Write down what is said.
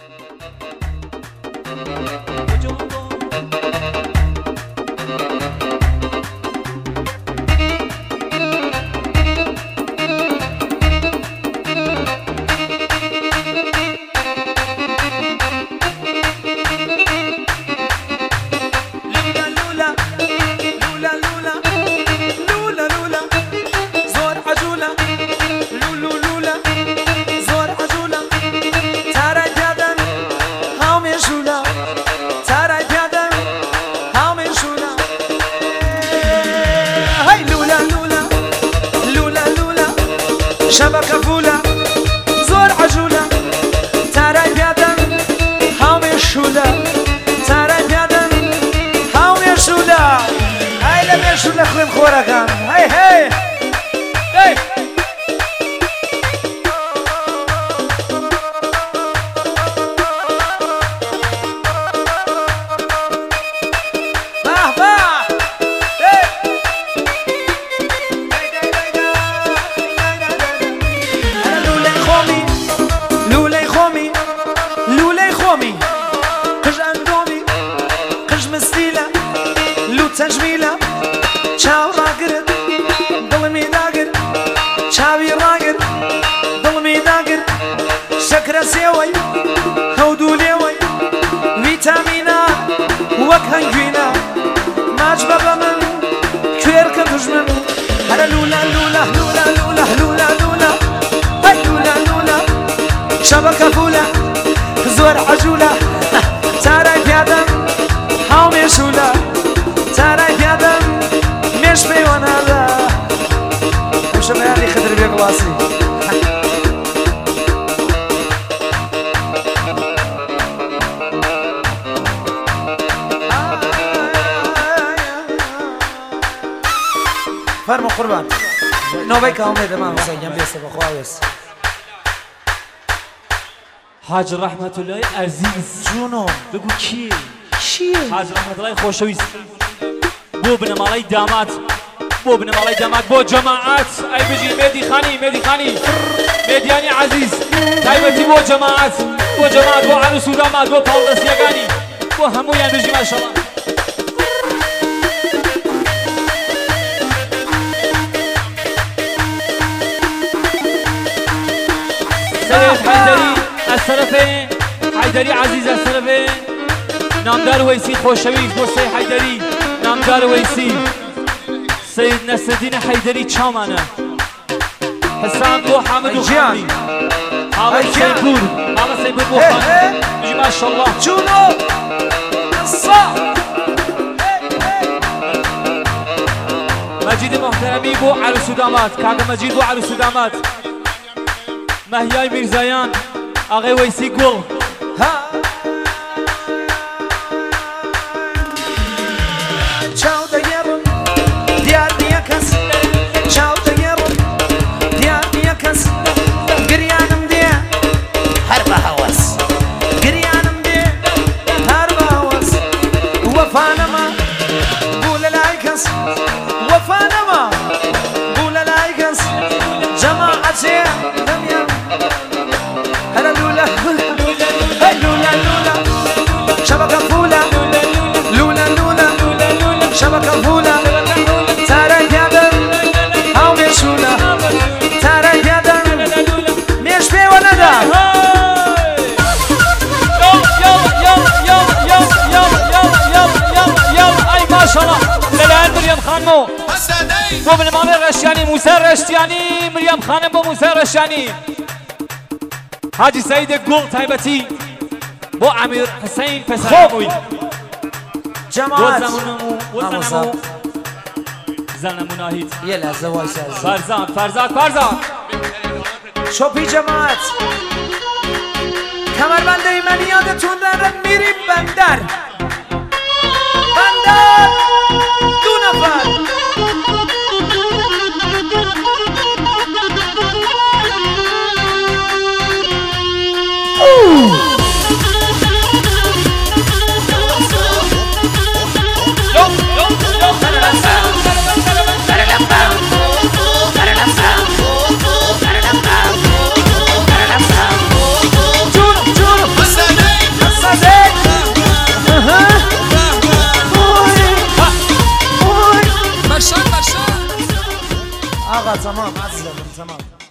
شبكة فولة زور عجولة تاري بيادن هاومي شولة تاري بيادن هاومي شولة هاي لمي شولة خلين خورا كان هاي هاي هاي تجميلة شاو راقر ظلمي داقر شاوي راقر ظلمي داقر شكرا سيوي هودو ليوي فيتامينا وكهنجوينا ماجبا بمن كويركا دجمن هلا لولا لولا لولا لولا لولا لولا هاي لولا لولا شبكة فولة زور عجولة تاراي بيادم هاومي شولا تارای پیادم میش پیوانه دا خوشم یعنی خدر بیا قواسی فرمو قربان نوبای که اومده من حسین جنبی است بخواهیست حاج رحمت الله عزیز جونو بگو کی؟ چیه؟ حاج رحمت الله خوشویست بو بنمالای داماد بو بنمالای داماد بو جماعت ای بجی مهدی خانی مهدیانی عزیز تایبتی بو جماعت بو عروس و داماد بو پاودسیگانی بو همویان بجی ماشاءالله سید حیدری السرفه حیدری عزیز السرفه نامدار ویسی خوشویست بو سید حیدری نامدار ویسی سید نصرالدین حیدری چامانه حسام بو حامد و خامی حامد سیپور بو خامی بجی ماشاءالله جونو صا مجید محترمی بو عروس و داماد کاغا مجید بو عروس و داماد مهیای میرزایان آقای ویسی گل بو بنمامه رشتیانی موسی رشتیانی مریم خانم بو موسی رشتیانی حاجی سعید گل تایبتی بو امیر حسین پسرموی جماعت بو زنمو ناهید یه لحظه وایسا فرزاد شوپی جماعت کمربنده من یادتون داره میریم بندر دو نفر Listen آقا تمام عزیزم تمام